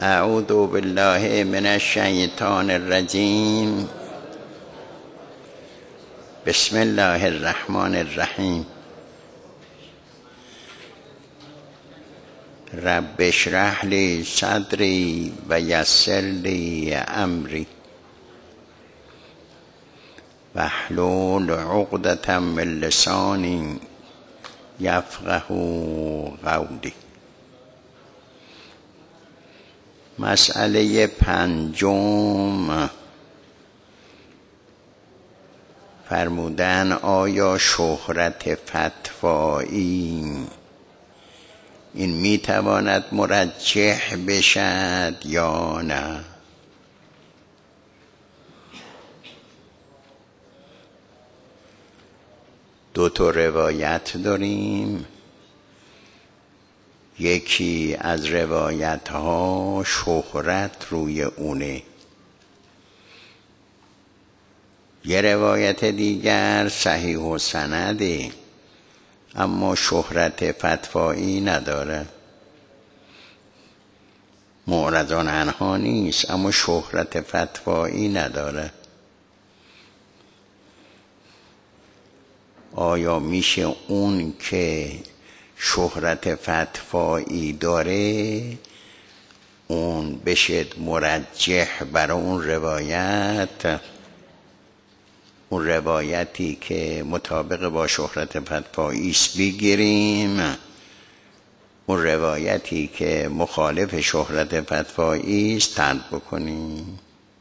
اعوذ بالله من الشیطان الرجیم. بسم الله الرحمن الرحیم. رب اشرح لی صدری و یسر لی امری واحلل عقدة من لسانی یفقهوا قولی. مسئله پنجم، فرمودن آیا شهرت فتوایی این میتواند مرجح بشد یا نه؟ دو تا روایت داریم. یکی از روایت ها شهرت روی اونه، یه روایت دیگر صحیح و سنده اما شهرت فتوایی نداره. معرضان عنها نیست اما شهرت فتوایی نداره. آیا میشه اون که شهرت فتوایی داره اون بشه مرجح برای اون روایت، اون روایتی که مطابق با شهرت فتوایی است بگیریم، اون روایتی که مخالف شهرت فتوایی است ترک بکنیم؟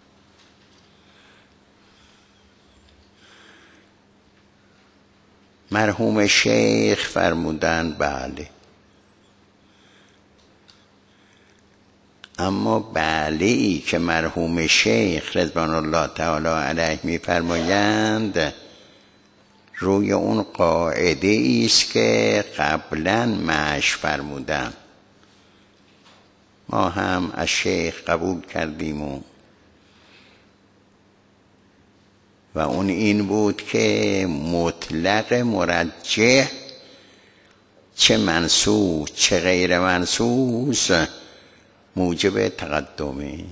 مرحوم شیخ فرمودن بله، اما بله ای که مرحوم شیخ رضوان الله تعالی علیه میفرمایند روی اون قاعده است که قبلا معش فرمودن. ما هم از شیخ قبول کردیم و اون این بود که مطلق مرجح چه منصوص چه غیر منصوص موجب تقدمه.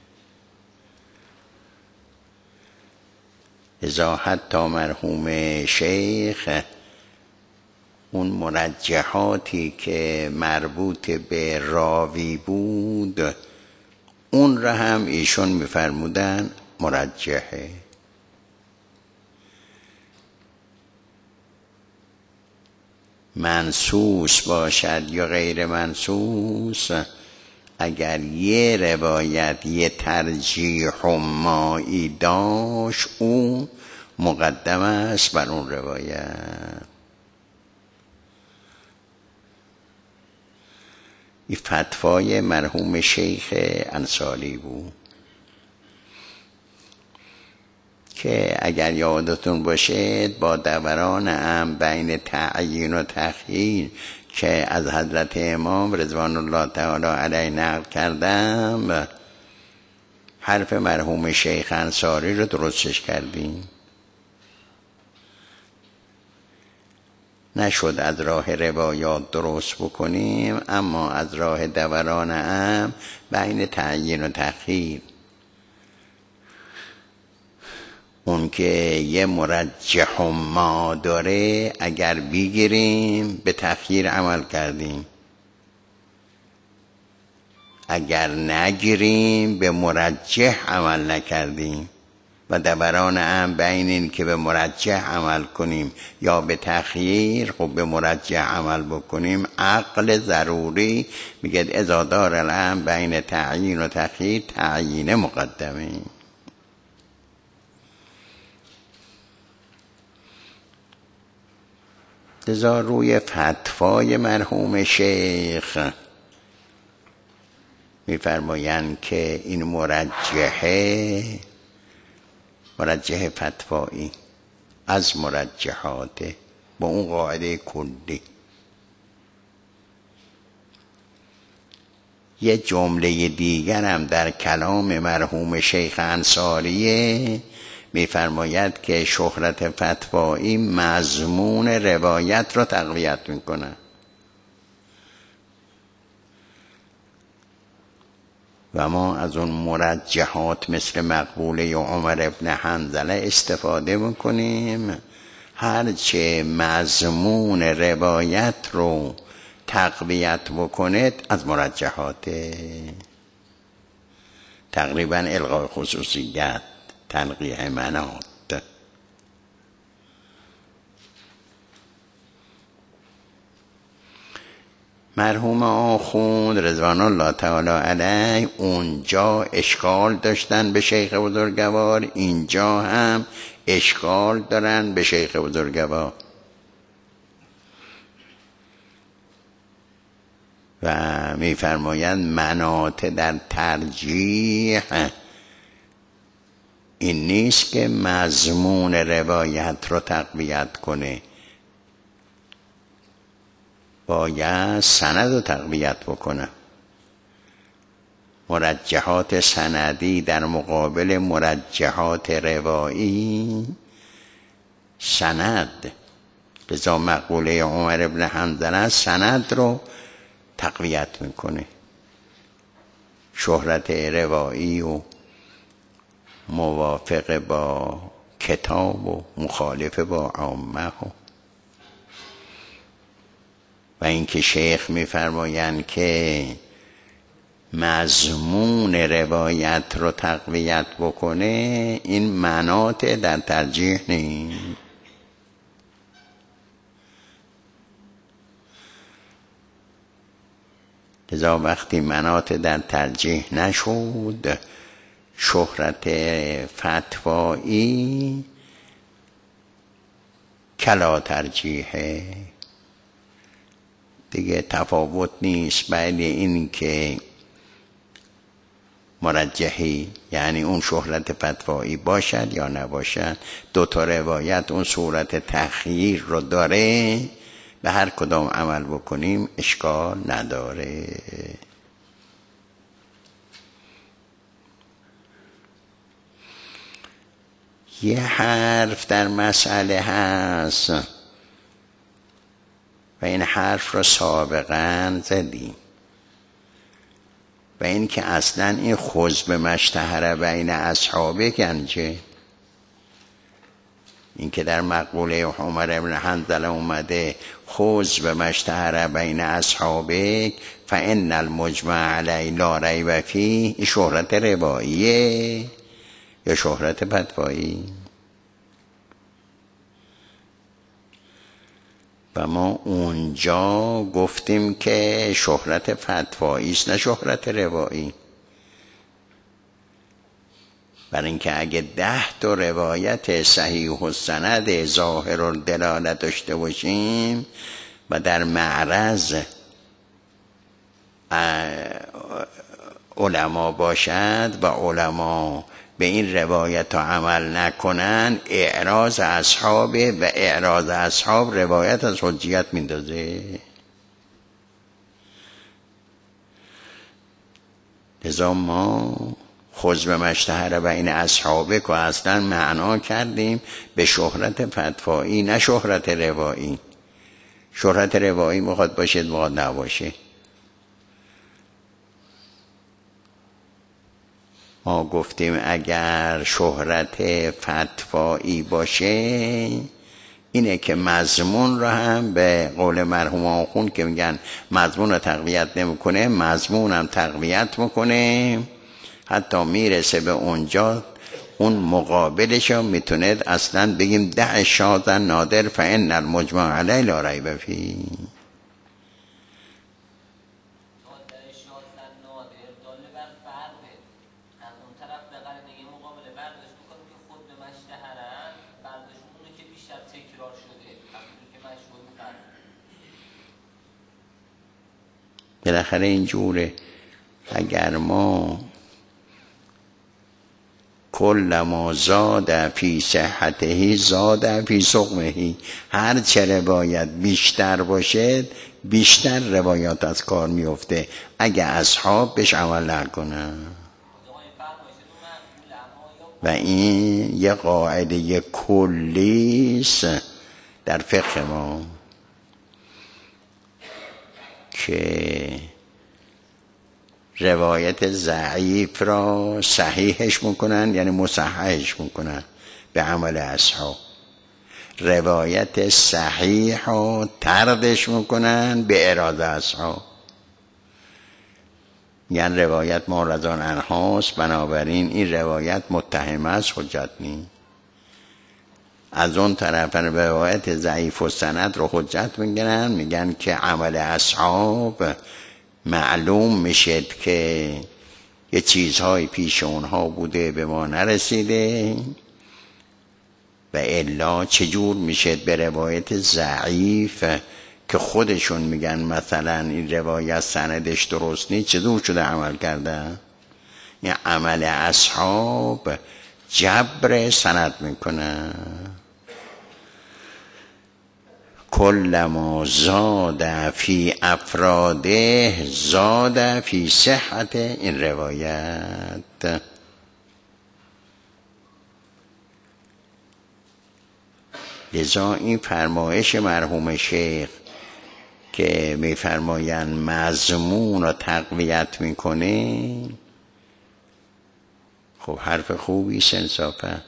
لذا حتی مرحوم شیخ اون مرجحاتی که مربوط به راوی بود اون را هم ایشون میفرمودن مرجحه. منصوص باشد یا غیر منصوص، اگر یه روایت یه ترجیح مایی داشت او مقدم است بر اون روایت. این فتوای مرحوم شیخ انصاری بود که اگر یادتون باشه با دوران هم بین تعیین و تخییر که از حضرت امام رضوان الله تعالی علیه نقل کردم، حرف مرحوم شیخ انصاری رو درستش کردیم. نشد از راه روایات درست بکنیم اما از راه دوران هم بین تعیین و تخییر، اون که یه مرجح ما داره اگر بگیریم به تخییر عمل کردیم، اگر نگیریم به مرجح عمل نکردیم. و دوران هم بین این که به مرجح عمل کنیم یا به تخییر، خب به مرجح عمل بکنیم عقل ضروری میگه اذا دار الامر بین تعیین و تخییر تعیین مقدمه. لذا روی فتوای مرحوم شیخ میفرمایند که این مرجح فتوایی از مرجحاته با اون قاعده کلی. یه جمله دیگر هم در کلام مرحوم شیخ انصاریه میفرماید که شهرت فتوایی مضمون روایت را تقویت میکنه. و ما از اون مرجحات مثل مقبوله عمر ابن حنظله استفاده میکنیم. هرچه مضمون روایت رو تقویت بکنه از مرجحاته. تقریبا الغای خصوصیت، تنقیح منات. مرحوم آخوند رضوان الله تعالی علیه اونجا اشکال داشتن به شیخ بزرگوار، اینجا هم اشکال دارن به شیخ بزرگوار و میفرمایند مناط در ترجیح این نیست که مضمون روایت رو تقویت کنه، باید سند رو تقویت بکنه. مرجحات سندی در مقابل مرجحات روایی سند، لذا مقوله عمر ابن حنظله سند رو تقویت میکنه. شهرت روایی و موافق با کتاب و مخالف با عامه و اینکه شیخ میفرمایند که مضمون روایت رو تقویت بکنه، این مناط در ترجیح نیست. لذا وقتی مناط در ترجیح نشد، شهرت فتوایی کلا ترجیحه، دیگه تفاوت نیست بین این که مرجحی یعنی اون شهرت فتوایی باشد یا نباشد. دو تا روایت اون صورت تخییر رو داره، به هر کدام عمل بکنیم اشکال نداره. یه حرف در مسئله هست و این حرف رو سابقا زدیم و این که اصلا این خذ بمشتهر بین اصحابه گنجه، این که در مقوله عمر ابن حنظله اومده خذ بمشتهر بین اصحابه فان المجمع علی لا ریب فیه، این شهرت رواییه یا شهرت فتوایی؟ و ما اونجا گفتیم که شهرت فتوایی است نه شهرت روایی. برای اینکه اگه 10 تا روایت صحیح السند ظاهر الدلاله داشته باشیم و در معرض علما باشد و علما به این روایت عمل نکنن، اعراض اصحاب و اعراض اصحاب روایت از حجیت میندازه. لذا ما خذ بمشتهر بین اصحابه که اصلا معنا کردیم به شهرت فتوایی نه شهرت روایی. شهرت روایی میخواد باشه میخواد نباشه. ما گفتیم اگر شهرت فتوایی باشه اینه که مضمون رو هم به قول مرحوم آخوند که میگن مضمون رو تقویت نمیکنه، مضمون هم تقویت میکنه، حتی میرسه به اونجا اون مقابلش رو میتونه اصلا بگیم دع شاذ نادر فان المجمع علی لا ریب فیه. بالاخره اینجوره. اگر ما کل ما زاد فی صحته زاد فی سقمه، هر چه روایت بیشتر باشه بیشتر روایات از کار میفته اگه اصحاب بهش عمل نکنن. و این یه قاعده کلیست در فقه ما که روایت ضعیف را صحیحش میکنن، یعنی مصححش میکنن به عمل اصحاب. روایت صحیح را طردش میکنن به اراده اصحاب. یعنی روایت معرضان عنهاست، بنابراین این روایت متهمه است، حجت نیست. از اون طرف روایت ضعیف و سند رو حجت میگیرن، میگن که عمل اصحاب معلوم میشه که یه چیزهای پیش اونها بوده به ما نرسیده، و الا چجور میشه به روایت ضعیف که خودشون میگن مثلا این روایت سندش درست نیست چطور شده عمل کرده؟ این عمل اصحاب جبر سند میکنه. کلما زاد فی افراده زاد فی صحت این روایت. لذا این فرمایش مرحوم شیخ که میفرمایند مضمون رو تقویت میکنه، خب حرف خوبی انصافا.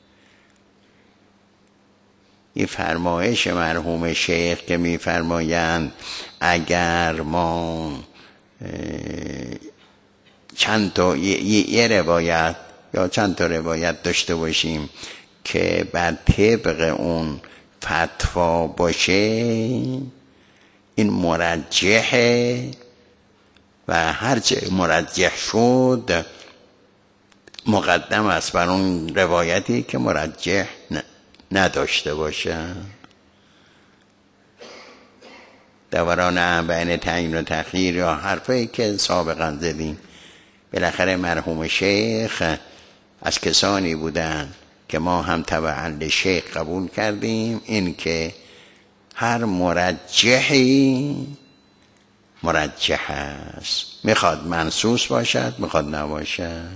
این فرمایش مرحوم شیخ که میفرمایند اگر ما چند تا یه روایت یا چند تا روایت داشته باشیم که بر طبق اون فتوا باشه، این مرجحه و هرچه مرجح شد مقدم است بر اون روایتی که مرجح نداشته باشه. دوران بین تعیین و تخییر یا حرفایی که سابقا زدیم، بالاخره مرحوم شیخ از کسانی بودن که ما هم تبعا شیخ قبول کردیم، این که هر مرجحی مرجح است، میخواد منصوص باشد میخواد نباشد،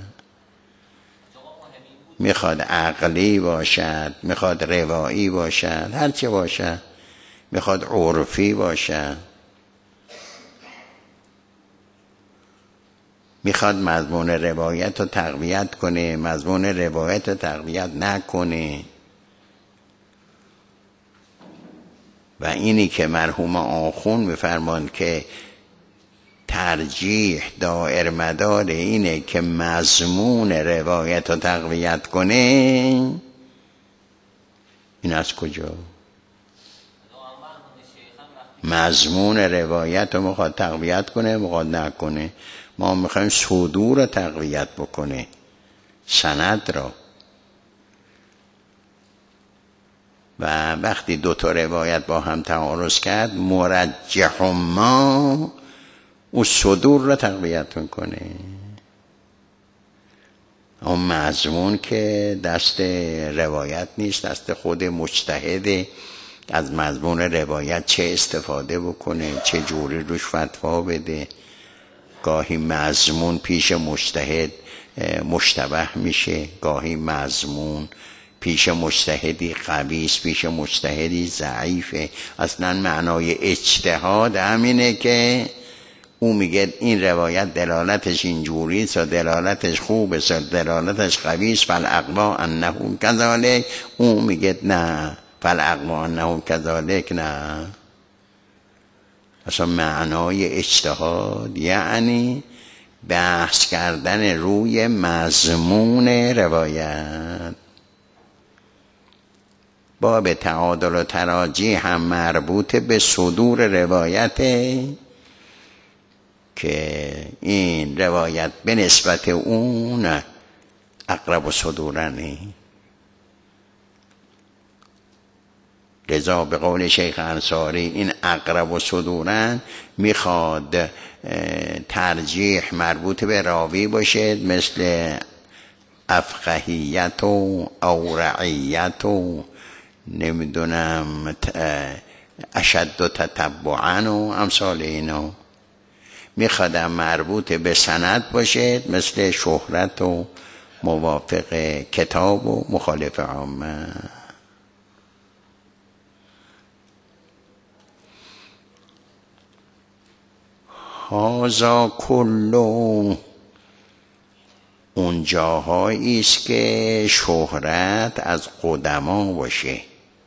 میخواد عقلی باشد میخواد روایی باشد، هرچی باشد، میخواد عرفی باشد، میخواد مضمون روایت رو تقویت کنه مضمون روایت رو تقویت نکنه. و اینی که مرحوم آخون میفرمان که ترجیح دائر مدار اینه که مضمون روایت رو تقویت کنه، این از کجا؟ مضمون روایت رو میخواد تقویت کنه میخواد نکنه. ما میخوایم صدور رو تقویت بکنه، سند را. و وقتی دو تا روایت با هم تعارض کرد، مرجح ما اون صدور رو تقویت میکنه. اون مضمون که دست روایت نیست، دست خود مجتهده، از مضمون روایت چه استفاده بکنه، چه جوری روش فتوا بده. گاهی مضمون پیش مجتهد مشتبه میشه، گاهی مضمون پیش مجتهدی قوی است، پیش مجتهدی ضعیفه. اصلا معنای اجتهاد همینه که او میگه این روایت دلالتش اینجوری است، دلالتش خوب است، دلالتش قوی است، فالاقوا انه کذالک. او میگه نه، فالاقوا انه کذالک نه. اصلا معنای اجتهاد یعنی بحث کردن روی مضمون روایت. باب تعادل و تراجیح هم مربوط به صدور روایته که این روایت به نسبت اون اقرب و صدورنی. لذا به قول شیخ انصاری این اقرب و صدورن میخواد ترجیح مربوط به راوی باشه، مثل افقهیت و اورعیت و نمیدونم اشد و تتبعن و امثال اینا. میخوادم مربوط به سند باشه، مثل شهرت و موافق کتاب و مخالف عامه. هازا کلو اون جاهایی است که شهرت از قدما باشه.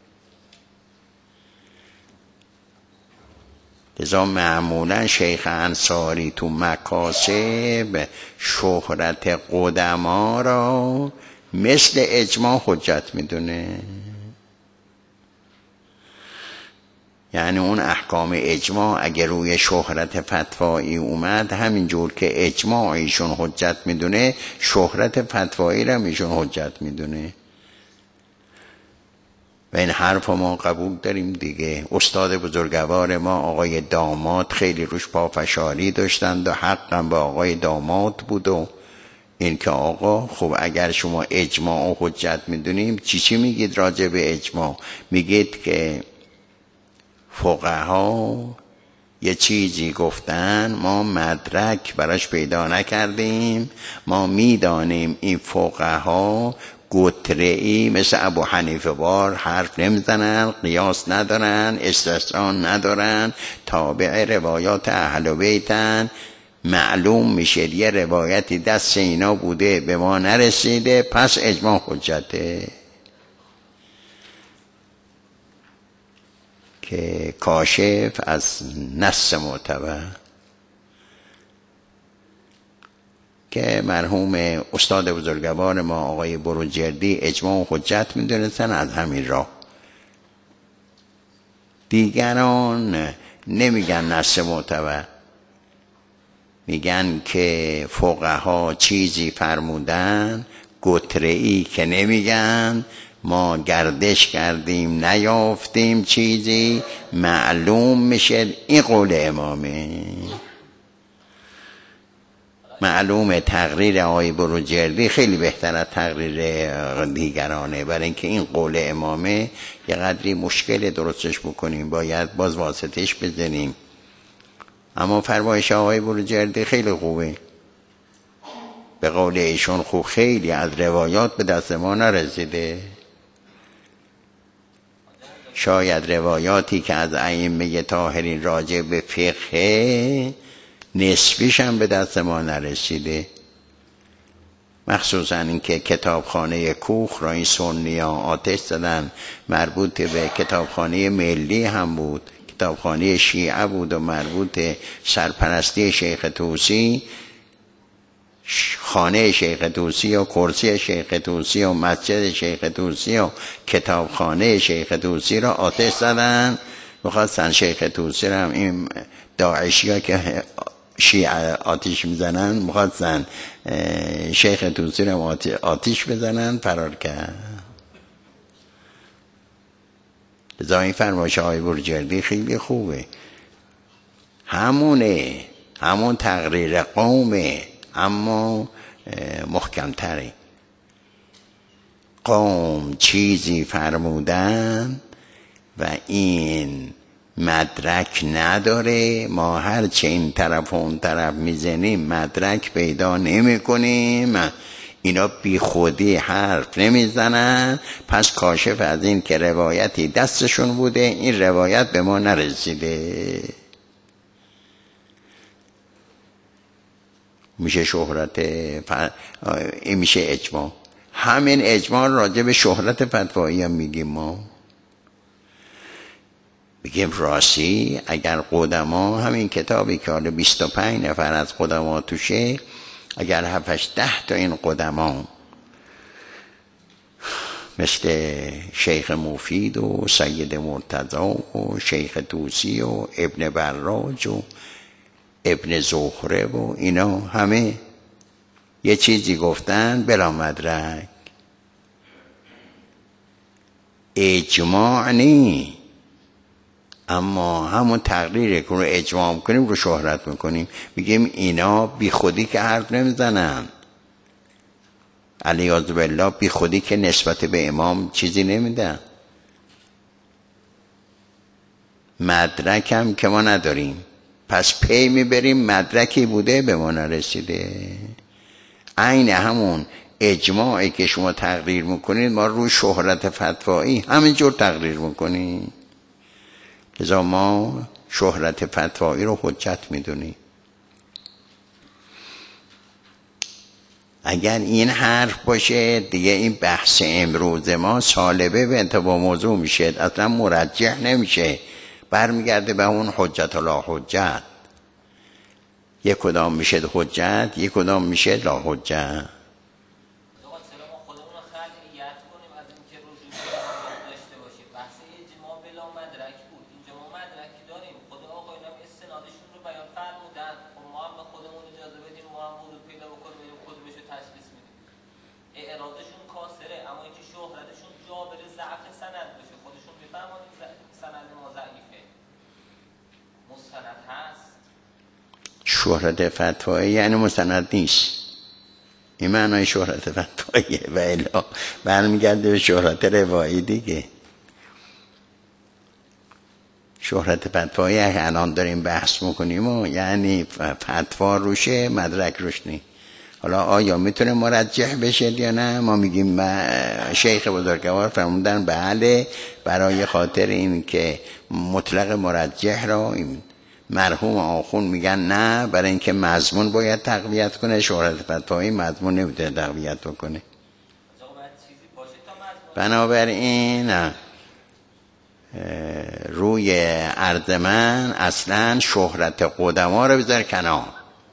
لذا معمولا شیخ انصاری تو مکاسب شهرت قدما را مثل اجماع حجت میدونه. یعنی اون احکام اجماع اگر روی شهرت فتوایی اومد، همینجور که اجماع ایشون حجت میدونه، شهرت فتوایی را ایشون حجت میدونه. و این حرف ما قبول داریم دیگه. استاد بزرگوار ما آقای داماد خیلی روش پافشاری داشتند و حقم به آقای داماد بود و این که آقا خب اگر شما اجماع و حجت میدونیم چی میگید راجع به اجماع؟ میگید که فقها یه چیزی گفتن ما مدرک براش پیدا نکردیم، ما میدانیم این فقها گتره‌ای مثل ابو حنیفه وار حرف نمیزنن، قیاس ندارن، استثناء ندارن، تابع روایات اهل بیتن. معلوم میشه یه روایتی دست اینا بوده به ما نرسیده، پس اجماع حجته. که کاشف از نص معتبر که مرحوم استاد بزرگوار ما آقای بروجردی اجماع و حجت میدونستن. از همین راه دیگران نمیگن نص معتبر، میگن که فقها چیزی فرمودن، گتره‌ای که نمیگن، ما گردش کردیم نیافتیم چیزی، معلوم میشه این قول امامه. معلومه تقریر آقای بروجردی خیلی بهتر از تقریر دیگرانه، برای اینکه این قول امامه یه قدری مشکل درستش بکنیم، باید باز واسطش بزنیم. اما فرمایش آقای بروجردی خیلی خوبه، به قول ایشون خوب خیلی از روایات به دست ما نرسیده. شاید روایاتی که از ائمه طاهرین راجع به فقه نسبیش هم به دست ما نرسیده. مخصوصا اینکه کتابخانه کوخ را این سنی‌ها آتش زدن، مربوط به کتابخانه ملی هم بود، کتابخانه شیعه بود و مربوط سرپرستی شیخ طوسی. خانه شیخ طوسی و کرسی شیخ طوسی و مسجد شیخ طوسی و کتابخانه شیخ طوسی را آتش زدن. می‌خواستن شیخ طوسی را هم، این داعشی‌ها که شیعه آتش میزنن، می‌خواستن شیخ طوسی را آتش بزنن، فرار کرد. لذا این فرمایش آقای بروجردی خیلی خوبه، همونه، همون تقریر قومه، اما محکمتره. قوم چیزی فرمودن و این مدرک نداره، ما هرچه این طرف و اون طرف میزنیم مدرک پیدا نمی کنیم، اینا بی خودی حرف نمیزنن، پس کاشف از این که روایتی دستشون بوده، این روایت به ما نرسیده. میشه شهرت این میشه اجماع. همین اجماع راجع به شهرت فتوایی هم میگیم. ما بگیم راستی اگر قدما همین کتابی که حالا 25 نفر از قدما توشه، اگر 7-10 تا این قدما مثل شیخ مفید و سید مرتضی و شیخ طوسی و ابن براج و ابن زهره و اینا همه یه چیزی گفتن بلا مدرک، اجماع نی، اما همون تقریری که رو اجماع میکنیم رو شهرت میکنیم، میگیم اینا بی خودی که حرف نمیزنن، علیاذ بالله بی خودی که نسبت به امام چیزی نمیدن. مدرک هم که ما نداریم، پس پی میبریم مدرکی بوده به ما نرسیده. عین همون اجماعی که شما تقریر میکنید ما روی شهرت فتوایی همینجور تقریر میکنیم. لذا ما شهرت فتوایی رو حجت میدونیم. اگر این حرف باشه دیگه این بحث امروز ما سالبه به انتباه موضوع میشه، اصلا مرجح نمیشه، برمیگرده به اون حجت و لا حجت. یک کدام میشه حجت، یک کدام میشه لا حجت. ارادشون کاسره، اما اینکه شهرتشون جابر ضعف سند بشه، خودشون میفهمن سند ما ضعیفه، مستند هست. شهرت فتوایی یعنی مستند نیست، این معنای شهرت فتواییه، و الا برمیگرده به شهرت روایی دیگه. شهرت فتوایی الان داریم بحث میکنیم و یعنی فتوا روشه مدرک روش نیست. حالا آیا میتونه مرجح بشه یا نه؟ ما میگیم شیخ بزرگوار فرمودن بله، برای خاطر این که مطلق مرجح را مرحوم آخوند میگن نه، برای اینکه مضمون باید تقویت کنه، شهرت فتوایی مضمون نمیتونه تقویت بکنه. بنابراین روی عرض من اصلا شهرت قدما رو بذار کنار،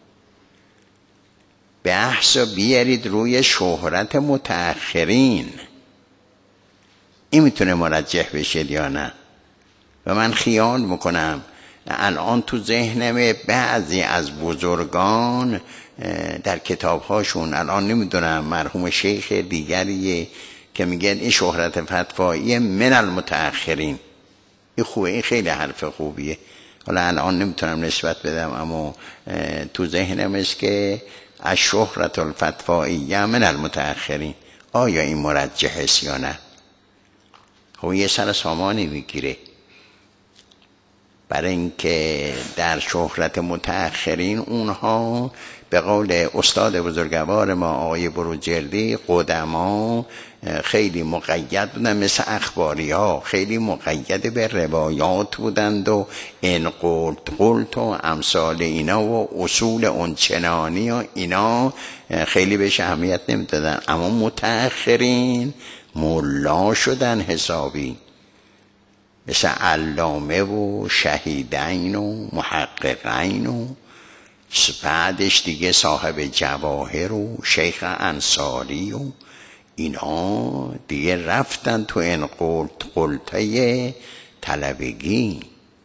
بحث رو بیارید روی شهرت متأخرین، این میتونه مرجح بشه یا نه. و من خیال میکنم الان تو ذهنم بعضی از بزرگان در کتابهاشون، الان نمیدونم مرحوم شیخ دیگریه که میگن این شهرت فتوایی من المتأخرین، این خوبه، این خیلی حرف خوبیه. حالا الان نمیتونم نسبت بدم، اما تو ذهنم است که الشهرت الفتوایی من المتأخرین. آیا این مرجح است یا نه؟ خب یه سر سامانی میگیره، برای اینکه در شهرت متأخرین اونها به قول استاد بزرگوار ما آقای بروجردی قدما خیلی مقید بودن، مثل اخباری ها خیلی مقید به روایات بودند و این قلت و امثال اینا و اصول اونچنانی و اینا خیلی بهش اهمیت نمیدادن. اما متأخرین ملا شدن حسابی، مثل علامه و شهیدین و محققین و بعدش دیگه صاحب جواهر و شیخ انصاری و اینا دیگه رفتن تو این قلطه طلبگی.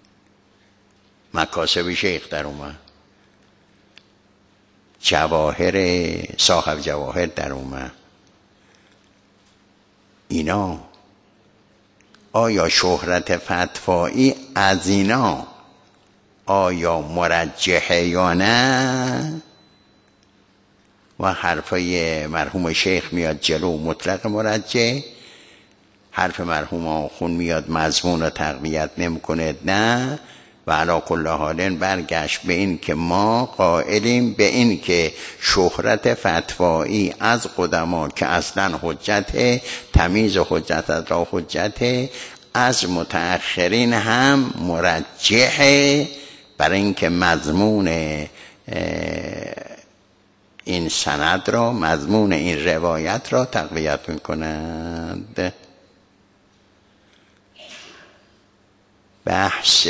مکاسب شیخ در اومد، جواهر صاحب جواهر در اومد. اینا آیا شهرت فتوایی از اینا آیا مرجحه یا نه؟ و حرفای مرحوم شیخ میاد جلو مطلق مرجح، حرف مرحوم آخوند میاد مضمون رو تقویت نمیکنه نه. و علی کل حال برگشت به این که ما قائلیم به این که شهرت فتوایی از قدما که اصلا حجت، تمیز حجت از را حجت، از متأخرین هم مرجحه، برای اینکه مضمون این سند را، مضمون این روایت را تقویت میکنند. بحث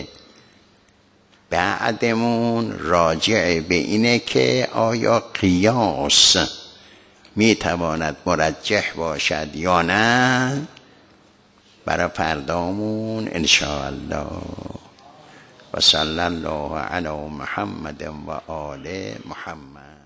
بعدمون راجع به اینه که آیا قیاس میتواند مرجح باشد یا نه، برای فردامون انشاءالله. و صلی الله علی محمد و آل محمد.